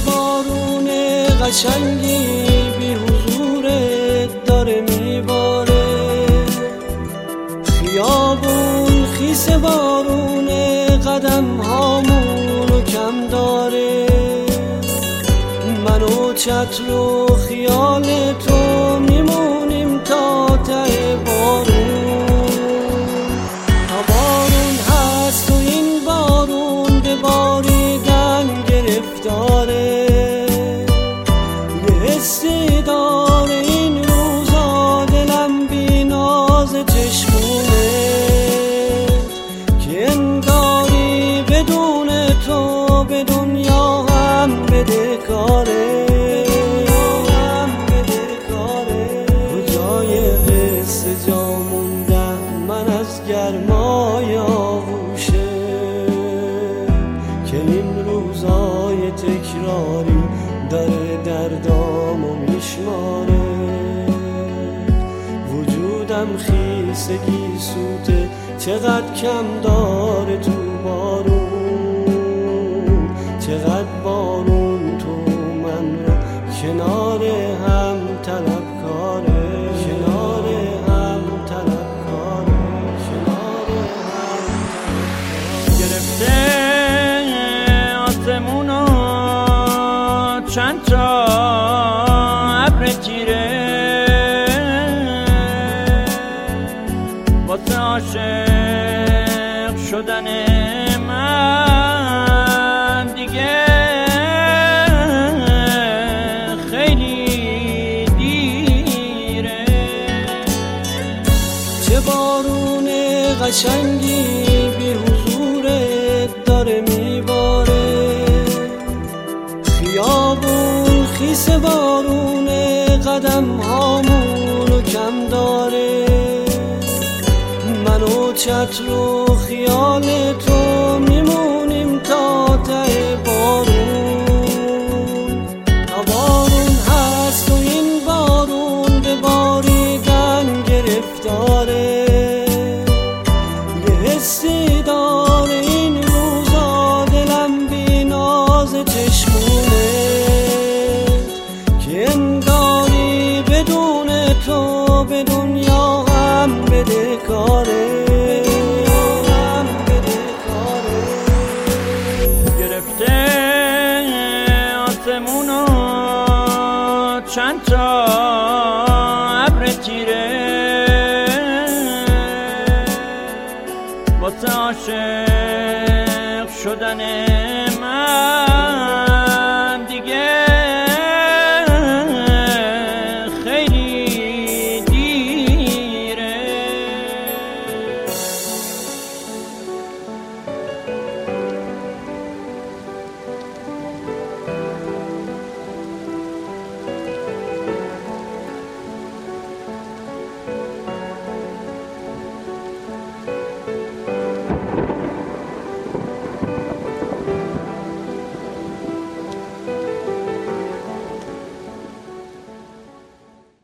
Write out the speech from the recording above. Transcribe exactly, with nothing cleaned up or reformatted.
بارون قشنگی بی حضورت داره میباره، خیابون خیس بارون قدم هامونو کم داره، من و چتر و خیال تو میمونیم تا ته بارون. تا بارون هست و این بارون به باریدن گرفتاره، یه حسی داره این روزا دلم بی ناز چشمونه، که انگاری بدون تو به دنیا هم بده کاره. گرمای آغوشه که این روزای تکراری داره دردامو میشماره، وجودم خیسگی سوته چقدر کم داره تو بارون، چقدر بارون تو من رو کنار هم طلب کاره، کنار هم طلب کاره. آسمونو چند تا ابر تیره واسه عاشق شدن من دیگه خیلی دیره. چه بارون قشنگی بی حضورت داره میباره، خیابون خیس بارون قدم هامونو کم داره، من و چتر و خیال تو میمونیم تا ته بارون. تا بارون هست و این بارون به باریدن گرفتاره، یه حسی داره این روزا دلم بی ناز چشمونه، که انگاری بدون تو به دنیا هم بده کاره. گرفته آسمونو چند تا ابر تیره واسه عاشق شدن